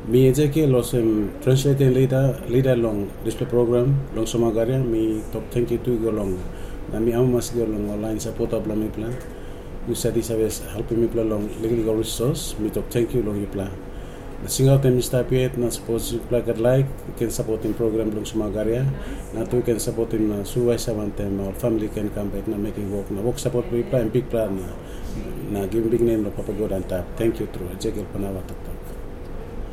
Mi Ezekiel los translating leader long display program long Somagaria mi top thank you to go long. Na mi amas go long online support of mi plan. You said this service helping me plan long legal resource. Mi top thank you long you plan. The single time Mr. Piet na suppose you plug like you can support in program long Somagaria. Na tu can support in suway savantem or family can come back na making work na work support we plan big plan na give big name of Papa God and tap. Thank you through Ezekiel Panawata.